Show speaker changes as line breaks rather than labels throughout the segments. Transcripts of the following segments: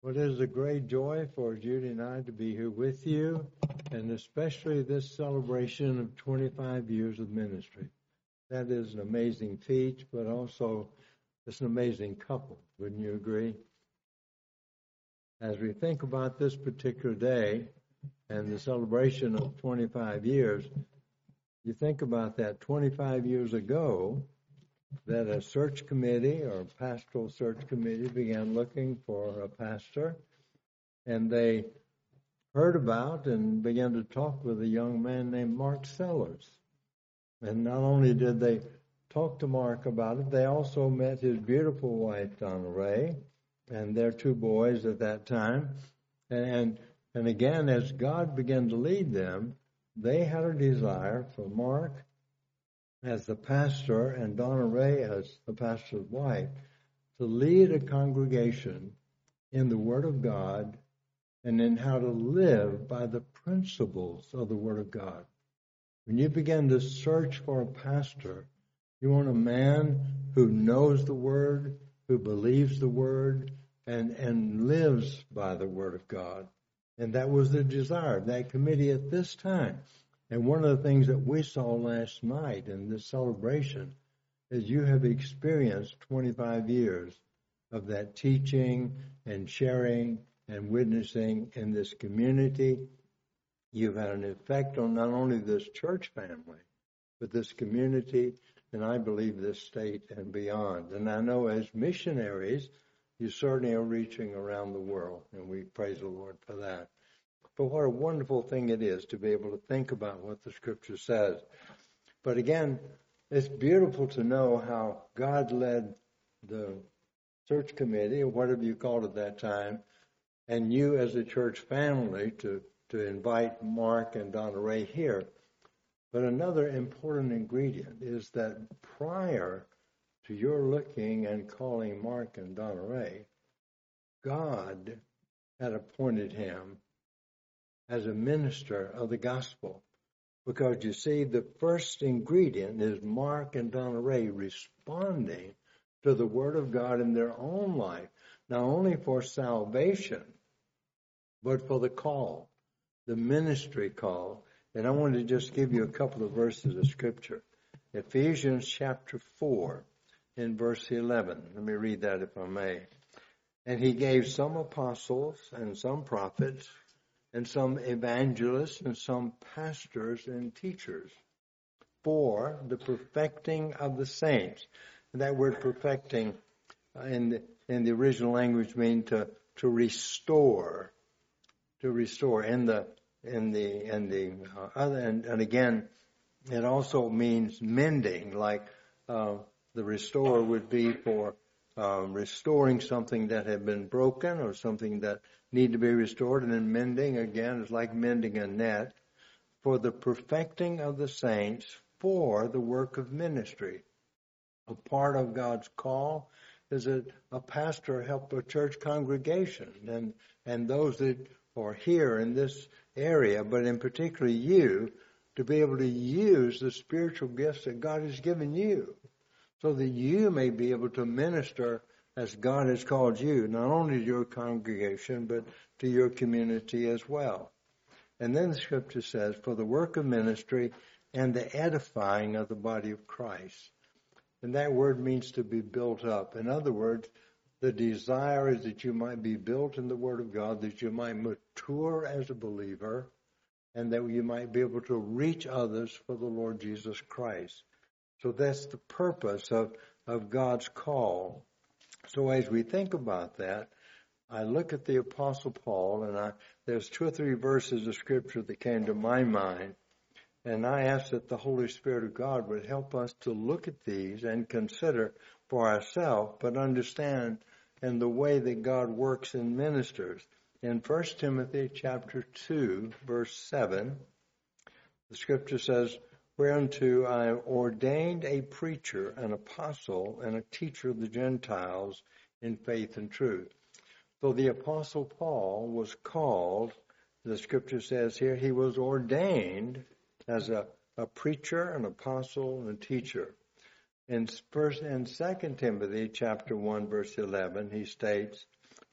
Well, it is a great joy for Judy and I to be here with you, and especially this celebration of 25 years of ministry. That is an amazing feat, but also it's an amazing couple. Wouldn't you agree? As we think about this particular day and the celebration of 25 years, you think about that 25 years ago, that a search committee or a pastoral search committee began looking for a pastor, and they heard about and began to talk with a young man named Mark Sellers. And not only did they talk to Mark about it, they also met his beautiful wife, Donna Ray, and their two boys at that time. And again, as God began to lead them, they had a desire for Mark as the pastor and Donna Ray as the pastor's wife to lead a congregation in the Word of God and in how to live by the principles of the Word of God. When you begin to search for a pastor, you want a man who knows the Word, who believes the Word, and lives by the Word of God. And that was the desire of that committee at this time. And one of the things that we saw last night in this celebration is you have experienced 25 years of that teaching and sharing and witnessing in this community. You've had an effect on not only this church family, but this community, and I believe this state and beyond. And I know as missionaries, you certainly are reaching around the world, and we praise the Lord for that. But what a wonderful thing it is to be able to think about what the Scripture says. But again, it's beautiful to know how God led the search committee, or whatever you called it that time, and you as a church family to invite Mark and Donna Ray here. But another important ingredient is that prior to your looking and calling Mark and Donna Ray, God had appointed him as a minister of the gospel. Because you see, the first ingredient is Mark and Donna Ray responding to the Word of God in their own life, not only for salvation, but for the call, the ministry call. And I want to just give you a couple of verses of Scripture. Ephesians chapter 4 in verse 11. Let me read that if I may. And he gave some apostles and some prophets and some evangelists and some pastors and teachers for the perfecting of the saints. And that word perfecting in the original language means to restore, and again, it also means mending, like the restore would be for restoring something that had been broken or something that need to be restored. And then mending, again, is like mending a net, for the perfecting of the saints for the work of ministry. A part of God's call is that a pastor help a church congregation and those that are here in this area, but in particular you, to be able to use the spiritual gifts that God has given you so that you may be able to minister as God has called you, not only to your congregation, but to your community as well. And then the Scripture says, for the work of ministry and the edifying of the body of Christ. And that word means to be built up. In other words, the desire is that you might be built in the Word of God, that you might mature as a believer, and that you might be able to reach others for the Lord Jesus Christ. So that's the purpose of God's call. So as we think about that, I look at the Apostle Paul, and there's 2 or 3 verses of Scripture that came to my mind, and I ask that the Holy Spirit of God would help us to look at these and consider for ourselves, but understand in the way that God works and ministers. In 1 Timothy chapter 2, verse 7, the Scripture says, whereunto I ordained a preacher, an apostle, and a teacher of the Gentiles in faith and truth. So the Apostle Paul was called, the Scripture says here, he was ordained as a preacher, an apostle, and a teacher. In 2 Timothy chapter 1, verse 11, he states,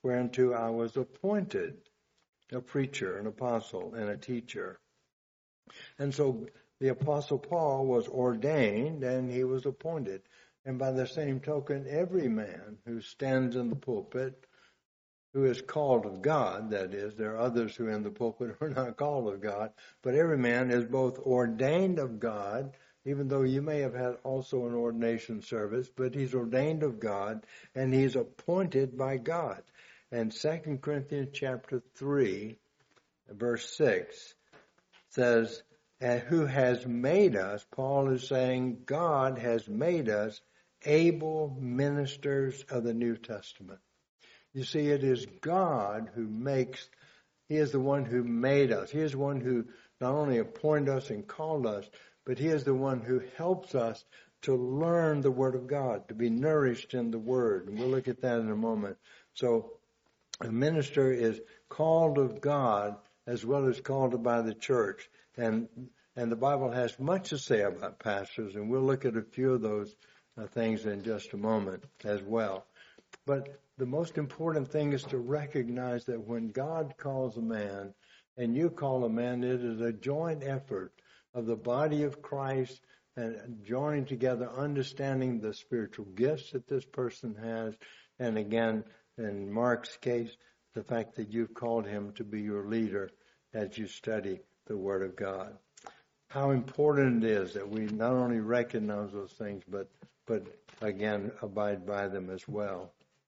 whereunto I was appointed, a preacher, an apostle, and a teacher. And so the Apostle Paul was ordained and he was appointed. And by the same token, every man who stands in the pulpit, who is called of God, that is, there are others who are in the pulpit who are not called of God, but every man is both ordained of God, even though you may have had also an ordination service, but he's ordained of God and he's appointed by God. And 2 Corinthians chapter 3, verse 6 says, and who has made us, Paul is saying, God has made us able ministers of the New Testament. You see, it is God who makes, he is the one who made us. He is the one who not only appointed us and called us, but he is the one who helps us to learn the Word of God, to be nourished in the Word. And we'll look at that in a moment. So a minister is called of God as well as called by the church. And the Bible has much to say about pastors, and we'll look at a few of those things in just a moment as well. But the most important thing is to recognize that when God calls a man and you call a man, it is a joint effort of the body of Christ and joining together, understanding the spiritual gifts that this person has. And again, in Mark's case, the fact that you've called him to be your leader as you study the Word of God. How important it is that we not only recognize those things, but again, abide by them as well.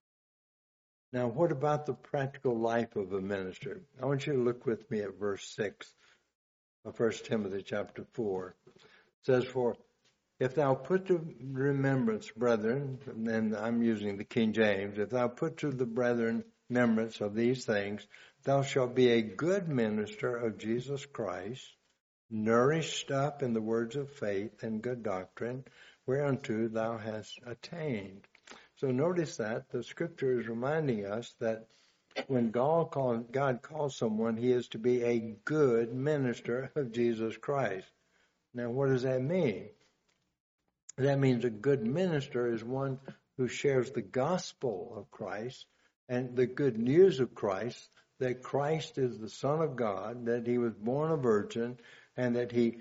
Now, what about the practical life of a minister? I want you to look with me at verse 6 of 1 Timothy chapter 4. It says, for if thou put to remembrance, brethren, and I'm using the King James, if thou put to the brethren remembrance of these things, thou shalt be a good minister of Jesus Christ, nourished up in the words of faith and good doctrine, whereunto thou hast attained. So notice that the scripture is reminding us that when God calls someone, he is to be a good minister of Jesus Christ. Now, what does that mean? That means a good minister is one who shares the gospel of Christ and the good news of Christ, that Christ is the Son of God, that he was born a virgin, and that he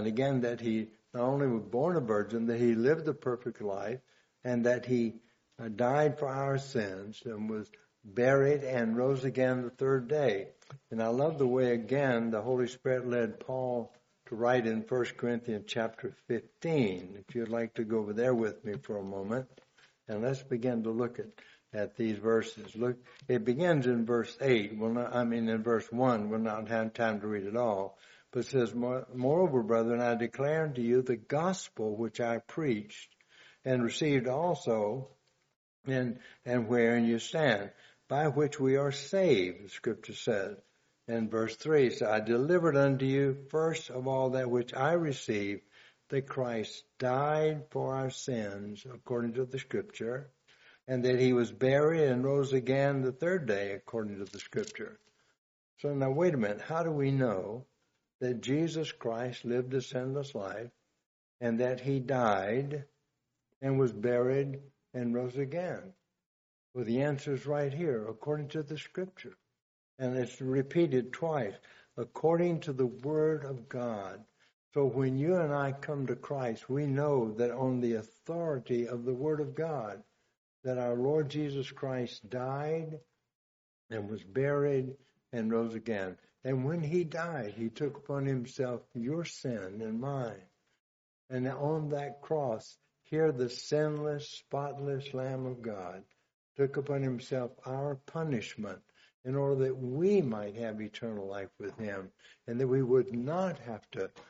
not only was born a virgin, that he lived a perfect life, and that he died for our sins and was buried and rose again the third day. And I love the way, again, the Holy Spirit led Paul to write in 1 Corinthians chapter 15. If you'd like to go over there with me for a moment. And let's begin to look at these verses. Look, it begins in verse 8. In verse 1. We'll not have time to read it all. But it says, moreover, brethren, I declare unto you the gospel which I preached and received also, and wherein you stand, by which we are saved, the scripture says. And verse 3 says, I delivered unto you first of all that which I received, that Christ died for our sins, according to the scripture, and that he was buried and rose again the third day, according to the scripture. So now wait a minute, how do we know that Jesus Christ lived a sinless life, and that he died and was buried and rose again? Well, the answer is right here, according to the scripture. And it's repeated twice, according to the Word of God. So when you and I come to Christ, we know that on the authority of the Word of God, that our Lord Jesus Christ died and was buried and rose again. And when he died, he took upon himself your sin and mine. And on that cross, here the sinless, spotless Lamb of God took upon himself our punishment in order that we might have eternal life with him, and that we would not have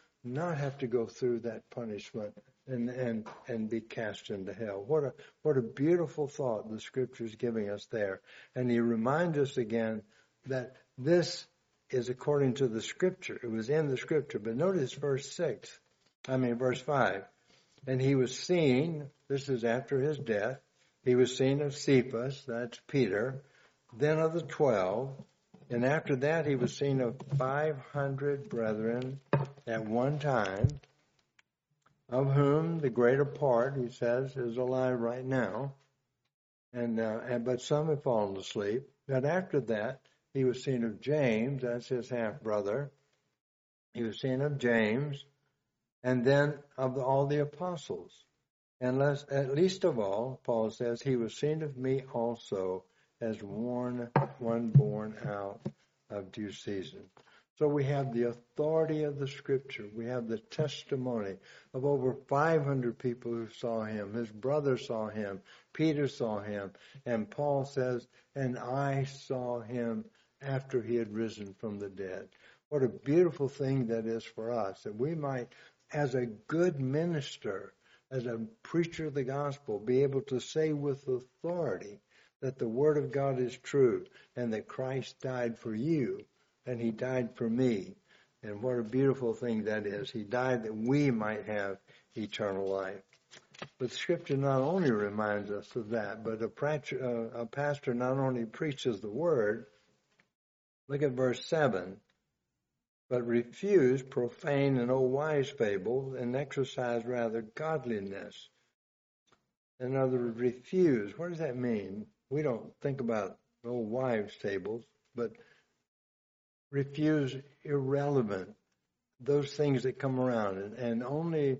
to go through that punishment and be cast into hell. What a beautiful thought the scripture is giving us there. And he reminds us again that this is according to the scripture. It was in the scripture. But notice verse 5. And he was seen, this is after his death, he was seen of Cephas, that's Peter, then of the 12, and after that he was seen of 500 brethren at one time, of whom the greater part, he says, is alive right now, but some have fallen asleep. But after that, he was seen of James, that's his half-brother. He was seen of James, and then of all the apostles. And at least of all, Paul says, he was seen of me also as one born out of due season. So we have the authority of the Scripture. We have the testimony of over 500 people who saw him. His brother saw him. Peter saw him. And Paul says, and I saw him after he had risen from the dead. What a beautiful thing that is for us, that we might, as a good minister, as a preacher of the gospel, be able to say with authority that the Word of God is true and that Christ died for you and he died for me. And what a beautiful thing that is. He died that we might have eternal life. But Scripture not only reminds us of that, but a pastor not only preaches the Word. Look at verse 7. But refuse profane and old wives' fables, and exercise rather godliness. In other words, refuse. What does that mean? We don't think about old wives' fables, but refuse irrelevant, those things that come around. And only,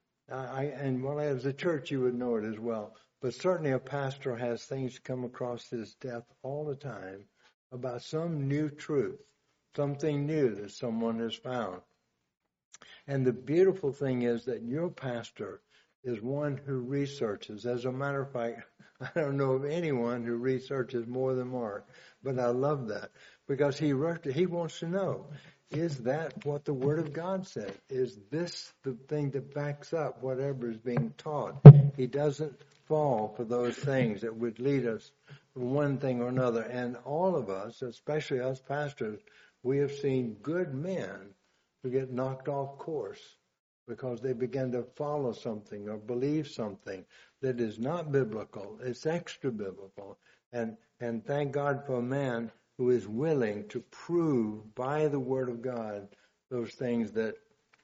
as a church, you would know it as well. But certainly a pastor has things come across his desk all the time about some new truth. Something new that someone has found. And the beautiful thing is that your pastor is one who researches. As a matter of fact, I don't know of anyone who researches more than Mark, but I love that because he wants to know, is that what the Word of God said? Is this the thing that backs up whatever is being taught? He doesn't fall for those things that would lead us one thing or another. And all of us, especially us pastors, we have seen good men who get knocked off course because they begin to follow something or believe something that is not biblical. It's extra biblical. And thank God for a man who is willing to prove by the Word of God those things that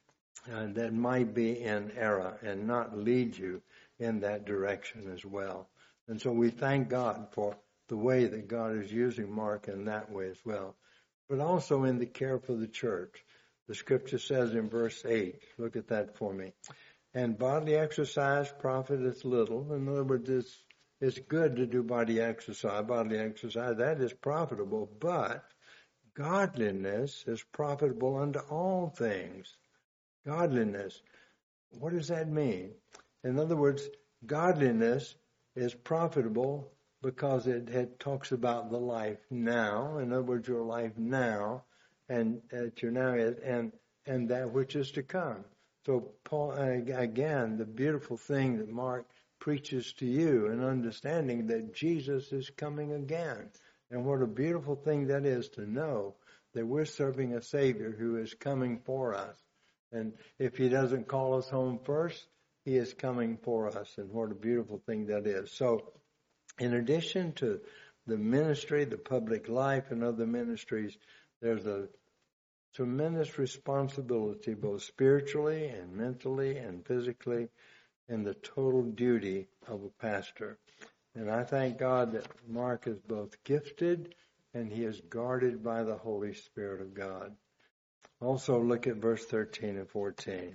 might be in error and not lead you in that direction as well. And so we thank God for the way that God is using Mark in that way as well. But also in the care for the church. The Scripture says in verse 8, look at that for me. And bodily exercise profiteth little. In other words, it's good to do bodily exercise. That is profitable. But godliness is profitable unto all things. Godliness. What does that mean? In other words, godliness is profitable because it talks about the life now. In other words, your life now, and that you're now and that which is to come. So Paul, again, the beautiful thing that Mark preaches to you, and understanding that Jesus is coming again. And what a beautiful thing that is to know that we're serving a Savior who is coming for us. And if he doesn't call us home first, he is coming for us. And what a beautiful thing that is. So in addition to the ministry, the public life, and other ministries, there's a tremendous responsibility, both spiritually and mentally and physically, in the total duty of a pastor. And I thank God that Mark is both gifted and he is guarded by the Holy Spirit of God. Also look at verse 13 and 14.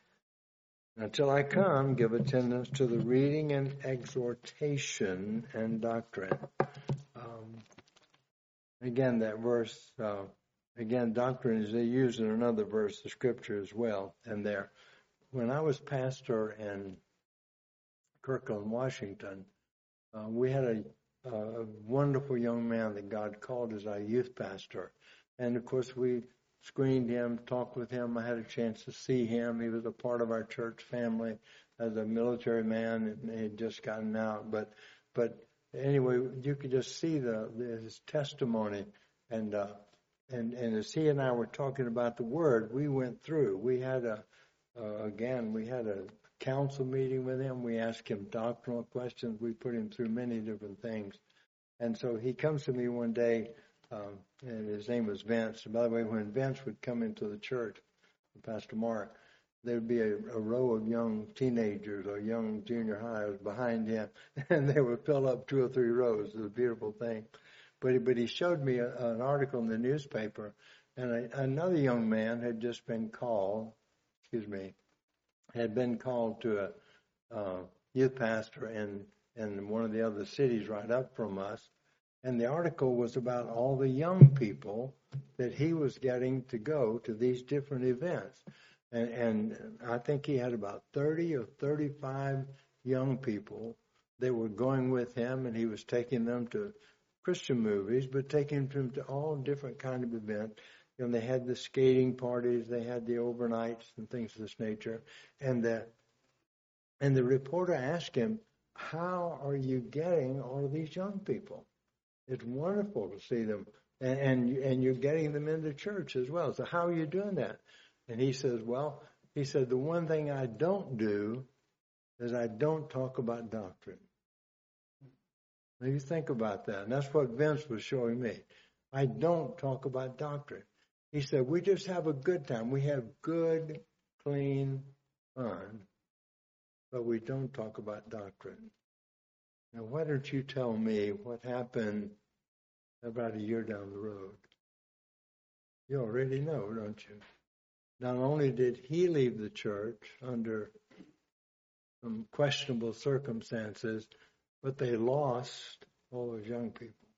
Until I come, give attendance to the reading and exhortation and doctrine. Again, that verse, doctrine is used in another verse of Scripture as well. And there, when I was pastor in Kirkland, Washington, we had a wonderful young man that God called as our youth pastor. And of course, we screened him, talked with him. I had a chance to see him. He was a part of our church family as a military man, and he had just gotten out. But anyway, you could just see his testimony, and as he and I were talking about the Word, we went through. We had a council meeting with him. We asked him doctrinal questions. We put him through many different things. And so he comes to me one day, and his name was Vince. And by the way, when Vince would come into the church, Pastor Mark, there would be a row of young teenagers or young junior highers behind him, and they would fill up 2 or 3 rows. It was a beautiful thing. But he showed me an article in the newspaper, and another young man had just been called, had been called to a youth pastor in one of the other cities right up from us. And the article was about all the young people that he was getting to go to these different events. And I think he had about 30 or 35 young people that were going with him, and he was taking them to Christian movies, but taking them to all different kind of events. You know, they had the skating parties, they had the overnights and things of this nature. And the reporter asked him, how are you getting all of these young people? It's wonderful to see them, and you're getting them into church as well. So how are you doing that? And he says, the one thing I don't do is I don't talk about doctrine. Now you think about that, and that's what Vince was showing me. I don't talk about doctrine. He said, we just have a good time. We have good, clean fun, but we don't talk about doctrine. Now, why don't you tell me what happened about a year down the road? You already know, don't you? Not only did he leave the church under some questionable circumstances, but they lost all those young people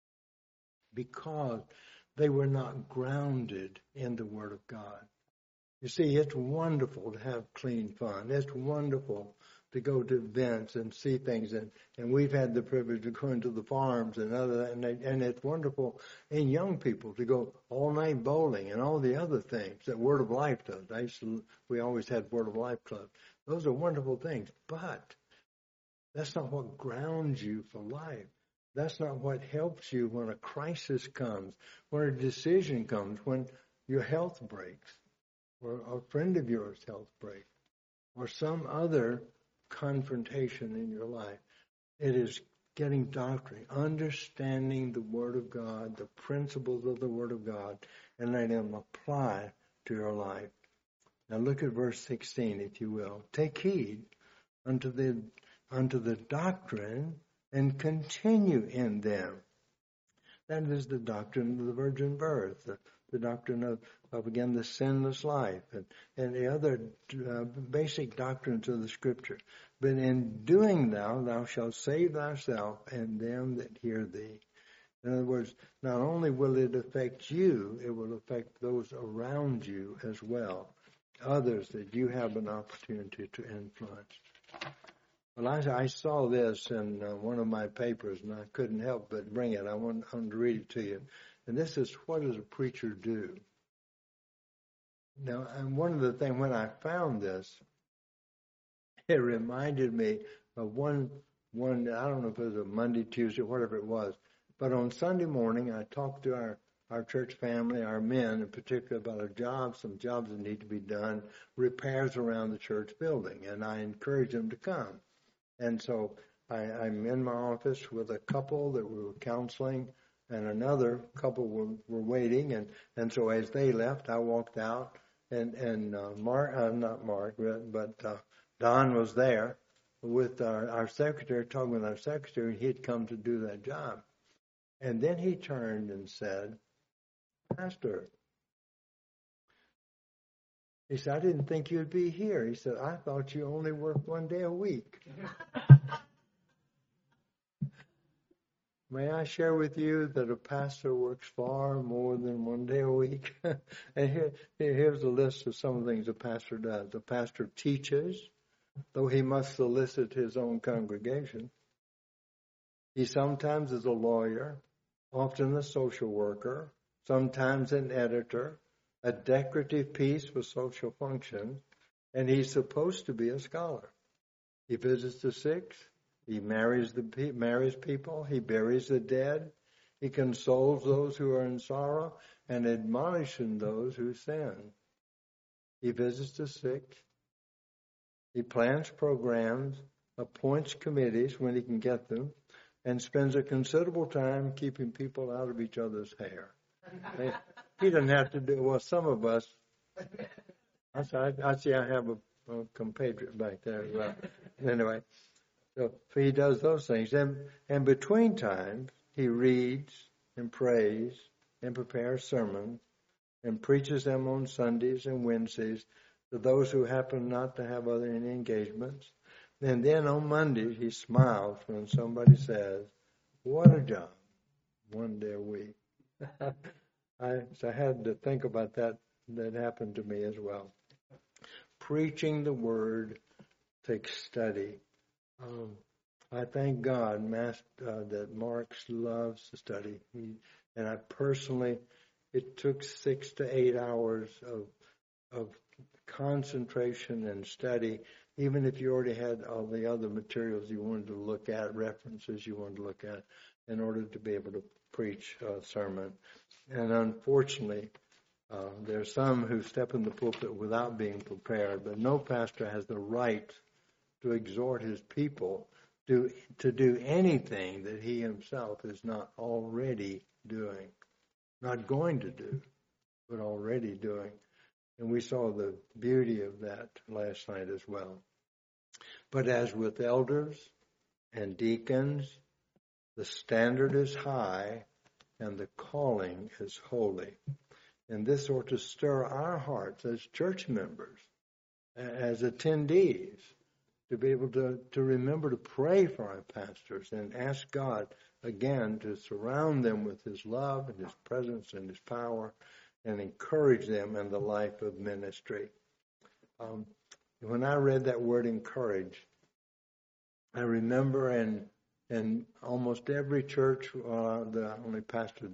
because they were not grounded in the Word of God. You see, it's wonderful to have clean fun. It's wonderful to go to events and see things, and we've had the privilege of going to the farms and and it's wonderful in young people to go all night bowling and all the other things that Word of Life does. We always had Word of Life Club. Those are wonderful things, but that's not what grounds you for life. That's not what helps you when a crisis comes, when a decision comes, when your health breaks, or a friend of yours' health breaks, or some other confrontation in your life. It is getting doctrine, understanding the Word of God, the principles of the Word of God, and letting them apply to your life. Now look at verse 16, if you will. Take heed unto the doctrine and continue in them. That is the doctrine of the virgin birth, the doctrine of again, the sinless life, and the other basic doctrines of the Scripture. But in doing thou shalt save thyself and them that hear thee. In other words, not only will it affect you, it will affect those around you as well, others that you have an opportunity to influence. Well, I saw this in one of my papers, and I couldn't help but bring it. I want to read it to you. And this is, what does a preacher do? Now, and one of the things, when I found this, it reminded me of one, I don't know if it was a Monday, Tuesday, whatever it was, but on Sunday morning, I talked to our church family, our men in particular, about some jobs that need to be done, repairs around the church building, and I encouraged them to come. And so I'm in my office with a couple that we were counseling, and another couple were waiting, and so as they left, I walked out, and Don was there with our secretary, talking with our secretary, and he'd come to do that job. And then he turned and said, Pastor, he said, I didn't think you'd be here. He said, I thought you only worked one day a week. May I share with you that a pastor works far more than one day a week? And here's a list of some of the things a pastor does. A pastor teaches, though he must solicit his own congregation. He sometimes is a lawyer, often a social worker, sometimes an editor, a decorative piece for social functions, and he's supposed to be a scholar. He visits the sick. He marries people. He buries the dead. He consoles those who are in sorrow and admonishes those who sin. He visits the sick. He plans programs, appoints committees when he can get them, and spends a considerable time keeping people out of each other's hair. He doesn't have to do, well, some of us, I see I have a compatriot back there as well. Anyway. So he does those things. And between times, he reads, and prays and prepares sermons and preaches them on Sundays and Wednesdays to those who happen not to have other any engagements. And then on Mondays, he smiles when somebody says, "What a job," one day a week. I had to think about that. That happened to me as well. Preaching the word takes study. I thank God that Mark loves to study. And I personally, it took 6 to 8 hours of concentration and study, even if you already had all the other materials you wanted to look at, references you wanted to look at, in order to be able to preach a sermon. And unfortunately, there are some who step in the pulpit without being prepared, but no pastor has the right to exhort his people to do anything that he himself is not already doing, not going to do, but already doing. And we saw the beauty of that last night as well. But as with elders and deacons, the standard is high and the calling is holy. And this ought to stir our hearts as church members, as attendees, to be able to remember to pray for our pastors and ask God, again, to surround them with His love and His presence and His power and encourage them in the life of ministry. When I read that word encourage, I remember in almost every church, I only pastored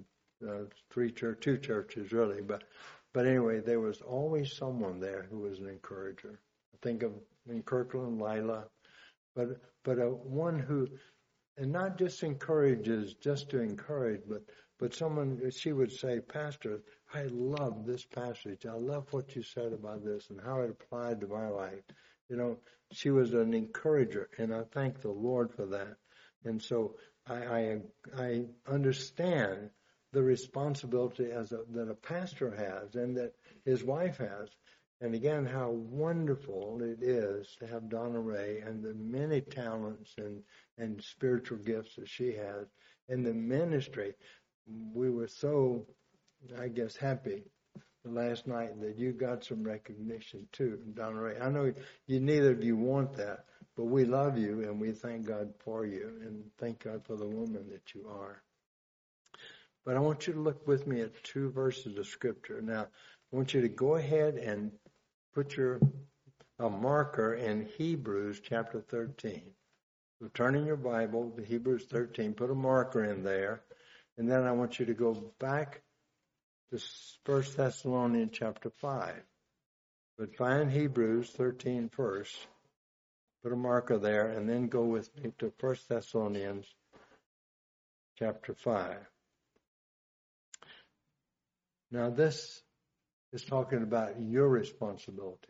two churches really, but anyway, there was always someone there who was an encourager. I think of in Kirkland, Lila, but one who, and not just encourages just to encourage, but someone, she would say, "Pastor, I love this passage. I love what you said about this and how it applied to my life." You know, she was an encourager, and I thank the Lord for that. And so I understand the responsibility that a pastor has and that his wife has. And again, how wonderful it is to have Donna Ray and the many talents and spiritual gifts that she has in the ministry. We were so, I guess, happy last night that you got some recognition too, Donna Ray. I know neither of you want that, but we love you and we thank God for you and thank God for the woman that you are. But I want you to look with me at 2 verses of Scripture. Now, I want you to go ahead and put a marker in Hebrews chapter 13. So turn in your Bible to Hebrews 13, put a marker in there, and then I want you to go back to 1 Thessalonians chapter 5. But find Hebrews 13 first, put a marker there, and then go with me to 1 Thessalonians chapter 5. Now this is talking about your responsibility.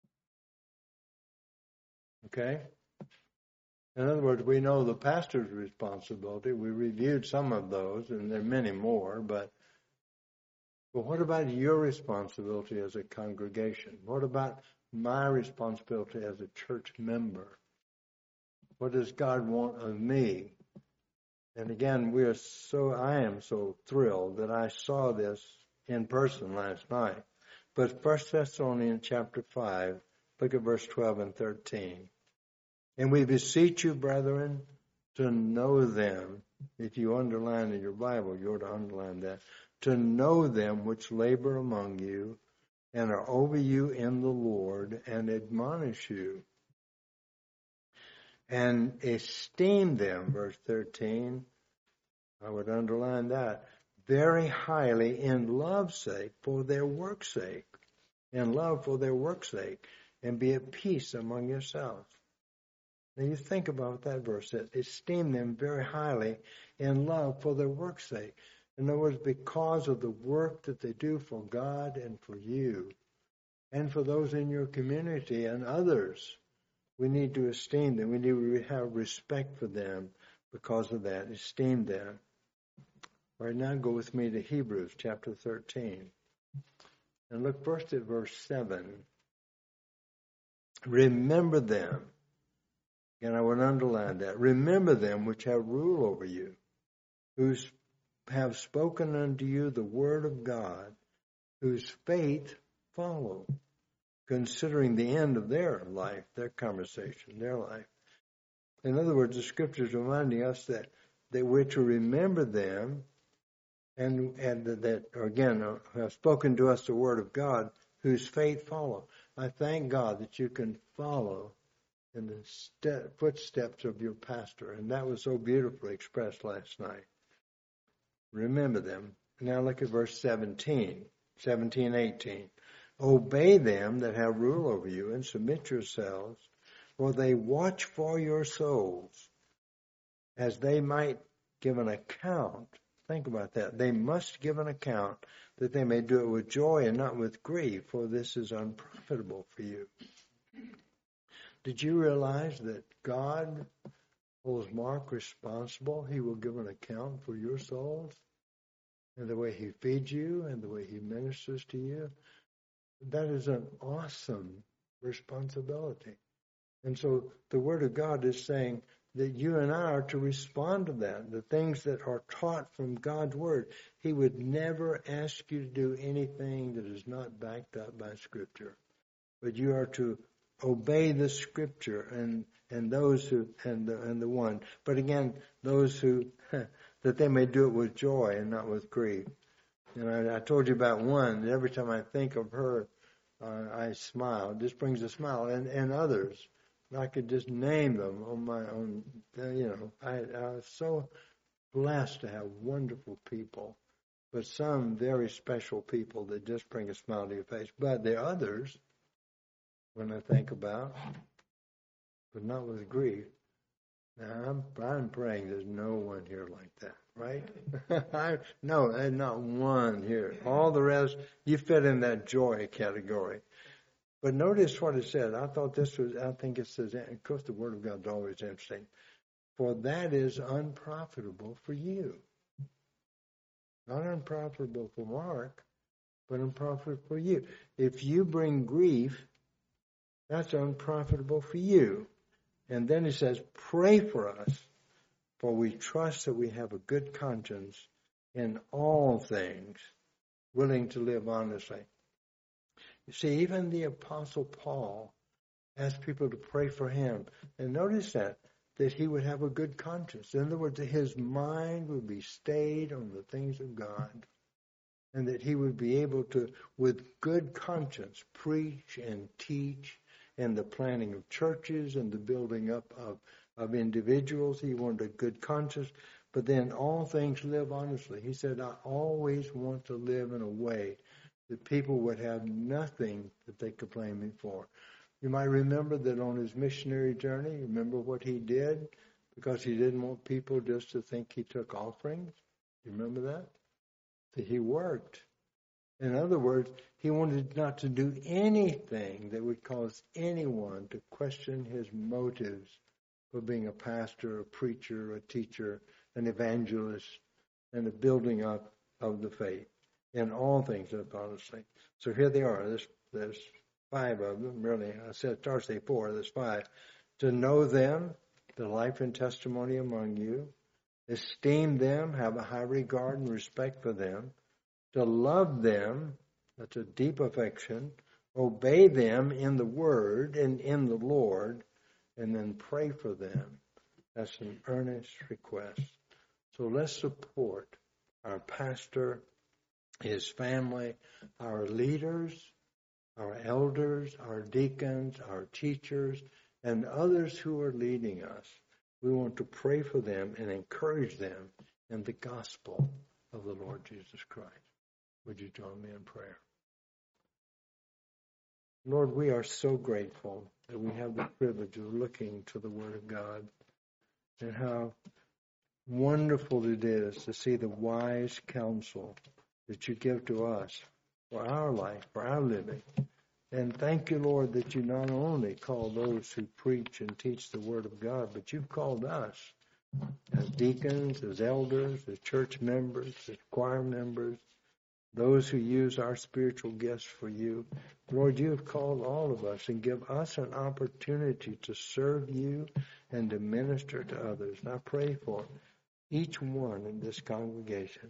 Okay? In other words, we know the pastor's responsibility. We reviewed some of those, and there are many more, but what about your responsibility as a congregation? What about my responsibility as a church member? What does God want of me? And again, I am so thrilled that I saw this in person last night. But 1 Thessalonians chapter 5, look at verse 12 and 13. "And we beseech you, brethren, to know them." If you underline in your Bible, you ought to underline that. "To know them which labor among you and are over you in the Lord and admonish you. And esteem them," verse 13, I would underline that, "very highly in love's sake, for their work's sake." In love for their work's sake. "And be at peace among yourselves." Now you think about that verse, that esteem them very highly in love for their work's sake. In other words, because of the work that they do for God and for you, and for those in your community and others, we need to esteem them. We need to have respect for them because of that. Esteem them. All right, now go with me to Hebrews chapter 13. And look first at verse 7. "Remember them." And I would underline that. "Remember them which have rule over you, whose have spoken unto you the word of God, whose faith follow, considering the end of their life, their conversation, their life. In other words, the Scriptures reminding us that we're to remember them, and that again have spoken to us the word of God, whose faith follow. I thank God that you can follow in the footsteps of your pastor, and that was so beautifully expressed last night. Remember them. Now look at verse 17, 18. Obey them that have rule over you, and submit yourselves, for they watch for your souls, as they might give an account. Think about that. They must give an account, that they may do it with joy and not with grief, for this is unprofitable for you. Did you realize that God holds Mark responsible? He will give an account for your souls and the way he feeds you and the way he ministers to you. That is an awesome responsibility. And so the Word of God is saying that you and I are to respond to that, the things that are taught from God's Word. He would never ask you to do anything that is not backed up by Scripture. But you are to obey the Scripture and those who and the one. But again, those who that they may do it with joy and not with grief. And I told you about one. And every time I think of her, I smile. It just brings a smile. And others, I could just name them on my own. I was so blessed to have wonderful people, but some very special people that just bring a smile to your face. But there are others, when I think about, but not with grief. Now, I'm praying there's no one here like that, right? No, there's not one here. All the rest, you fit in that joy category. But notice what it said. I think it says, of course the Word of God is always interesting. For that is unprofitable for you. Not unprofitable for Mark, but unprofitable for you. If you bring grief, that's unprofitable for you. And then he says, pray for us, for we trust that we have a good conscience in all things, willing to live honestly. You see, even the Apostle Paul asked people to pray for him. And notice that he would have a good conscience. In other words, that his mind would be stayed on the things of God, and that he would be able to, with good conscience, preach and teach, and the planning of churches and the building up of individuals. He wanted a good conscience, but then all things live honestly. He said, I always want to live in a way that people would have nothing that they could blame me for. You might remember that on his missionary journey, remember what he did? Because he didn't want people just to think he took offerings. You remember that? That he worked. In other words, he wanted not to do anything that would cause anyone to question his motives for being a pastor, a preacher, a teacher, an evangelist, and the building up of the faith. In all things, honestly. So here they are. There's 5 of them, really. I said, say 4, there's 5. To know them, the life and testimony among you. Esteem them, have a high regard and respect for them. To love them, that's a deep affection. Obey them in the Word and in the Lord, and then pray for them. That's an earnest request. So let's support our pastor, his family, our leaders, our elders, our deacons, our teachers, and others who are leading us. We want to pray for them and encourage them in the gospel of the Lord Jesus Christ. Would you join me in prayer? Lord, we are so grateful that we have the privilege of looking to the Word of God, and how wonderful it is to see the wise counsel that you give to us for our life, for our living. And thank you, Lord, that you not only call those who preach and teach the Word of God, but you've called us as deacons, as elders, as church members, as choir members, those who use our spiritual gifts for you. Lord, you have called all of us and give us an opportunity to serve you and to minister to others. And I pray for each one in this congregation,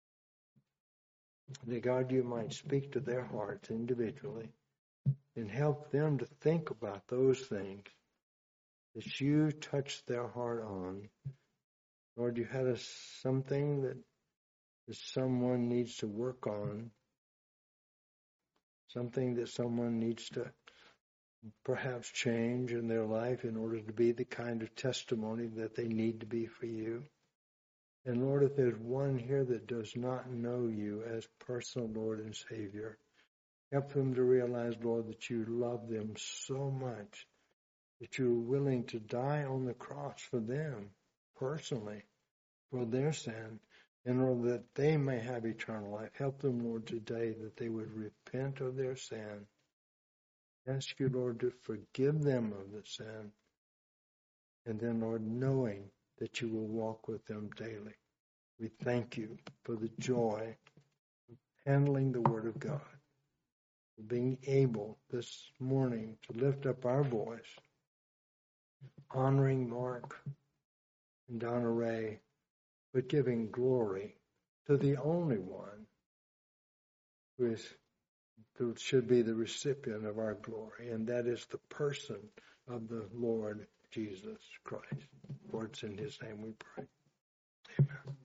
that God, you might speak to their hearts individually and help them to think about those things that you touched their heart on. Lord, you had something that someone needs to work on, something that someone needs to perhaps change in their life in order to be the kind of testimony that they need to be for you. And Lord, if there's one here that does not know you as personal Lord and Savior, help them to realize, Lord, that you love them so much, that you're willing to die on the cross for them personally, for their sin, in order that they may have eternal life. Help them, Lord, today that they would repent of their sin. Ask you, Lord, to forgive them of the sin. And then, Lord, knowing that you will walk with them daily. We thank you for the joy of handling the Word of God, for being able this morning to lift up our voice, honoring Mark and Donna Ray, but giving glory to the only one who should be the recipient of our glory, and that is the person of the Lord Jesus Christ. For it's in his name we pray. Amen.